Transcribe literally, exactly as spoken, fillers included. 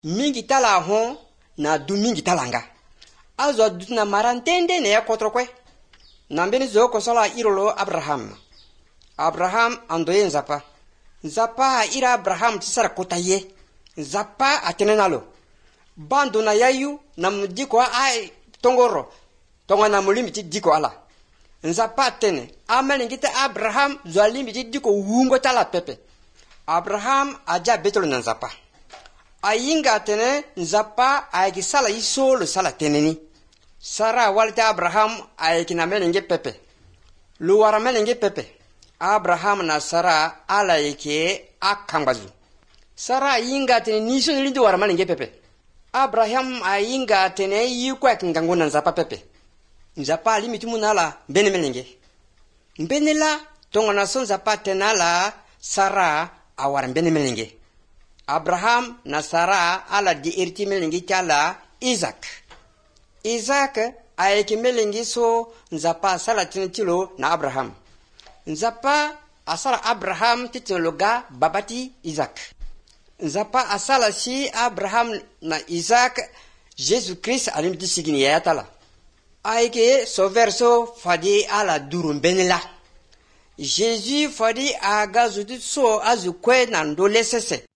mingi tala hon na du mingi talanga azo dutna marantende ne yakotrokwe nambeni zo kosola irolo Abraham Abraham andoye nzapa nzapa ira Abraham tisara kotaye nzapa atenenalo bando na yayu na mdiko ai tongoro tonga na mulimiti diko ala nzapa tene amalingita Abraham zo alimiti diko wungo tala pepe Abraham aja betolo na nzapa ayinga tene nzapa ayiki sala isolo sala teneni Sara walita Abraham ayiki na melenge pepe luwara melenge pepe Abraham na Sara ala yake akambazu Sara ayinga tene niso nilindi wara melenge pepe Abraham ayinga tene yikwa kingango na nzapa pepe nzapa limiti munala bene melenge mbenela tonga na son nzapa tenala Sara awara bene melenge Abraham na Sara ala di irti melengi kala Isaac. Isaac ayeki melengi so nzapa sala tinitilo na Abraham. Nzapa asala Abraham titiloga babati Isaac. Nzapa asala si Abraham na Isaac Jesus Christ alimti sigini yatala. Ayeke so verso fadi ala durum benela. Jesus fadi aga zuti so azukwe na ndole sese.